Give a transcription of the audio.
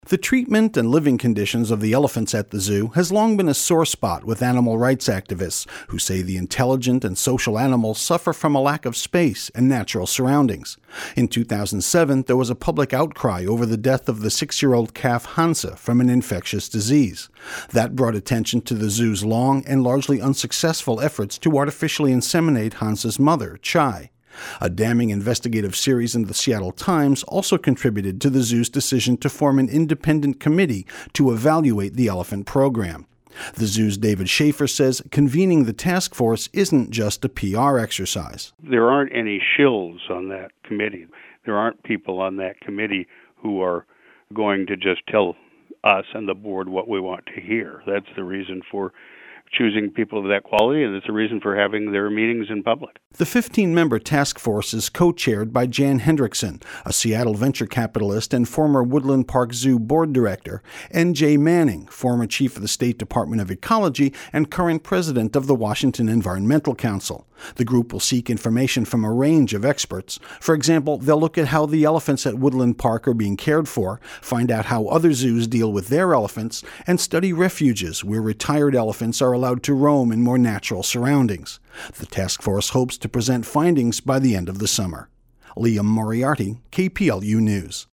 The treatment and living conditions of the elephants at the zoo has long been a sore spot with animal rights activists who say the intelligent and social animals suffer from a lack of space and natural surroundings. In 2007, there was a public outcry over the death of the 6-year-old calf Hansa from an infectious disease. That brought attention to the zoo's long and largely unsuccessful efforts to artificially inseminate Hansa's mother, Chai. A damning investigative series in the Seattle Times also contributed to the zoo's decision to form an independent committee to evaluate the elephant program. The zoo's David Schaefer says convening the task force isn't just a PR exercise. There aren't any shills on that committee. There aren't people on that committee who are going to just tell us and the board what we want to hear. That's the reason for choosing people of that quality, and it's a reason for having their meetings in public. The 15-member task force is co-chaired by Jan Hendrickson, a Seattle venture capitalist and former Woodland Park Zoo board director, and Jay Manning, former chief of the State Department of Ecology and current president of the Washington Environmental Council. The group will seek information from a range of experts. For example, they'll look at how the elephants at Woodland Park are being cared for, find out how other zoos deal with their elephants, and study refuges where retired elephants are allowed to roam in more natural surroundings. The task force hopes to present findings by the end of the summer. Liam Moriarty, KPLU News.